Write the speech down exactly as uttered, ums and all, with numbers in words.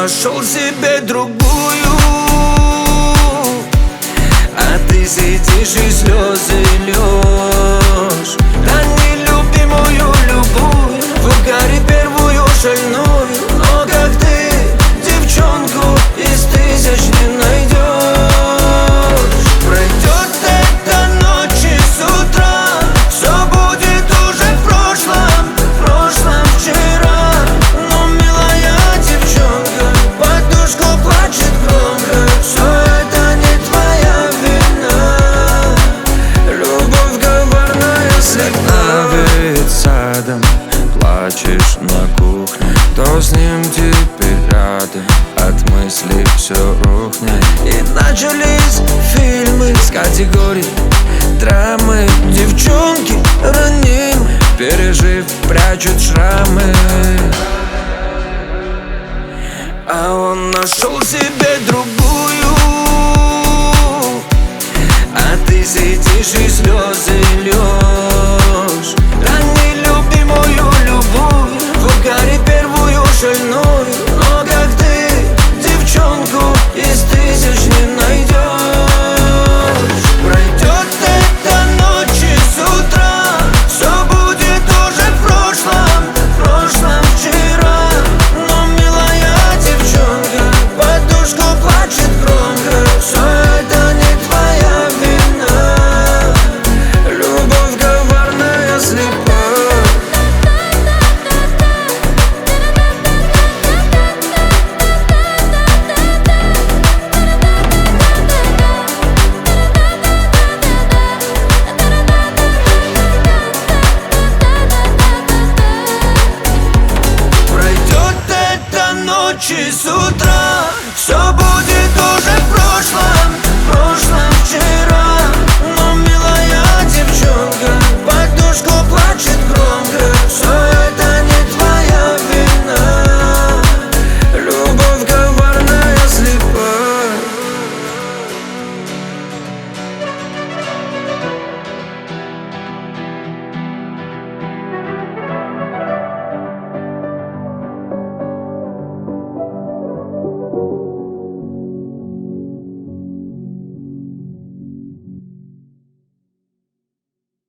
нашел себе другую, а ты сидишь и слезы льешь. Да нелюбимую любую, в угаре первую шальную. Но как ты девчонку из тысяч не найдешь. Пройдет эта ночь и с утра все будет уже в прошлом, в прошлом вчера. Но милая девчонка подушку плачет громко. Все это не твоя вина. Любовь коварная слегка. Перед садом плачешь на кухне. Кто с ним теперь рядом? От мыслей все рухнет. И начались фильмы с категории драмы. Девчонки ранимы, Пережив, прячут шрамы. а он нашел себе другую, а ты сидишь и слезы льешь. Да нелюбимую любую, в угаре первую шальную. Но как ты девчонку из тысяч не найдешь. Пройдет эта ночь и с утра все будет уже в прошлом, в прошлом вчера. Но милая девчонка подушку плачет громко. Все это не твоя вина. Любовь коварная, слепа. Пройдет эта ночь и с утра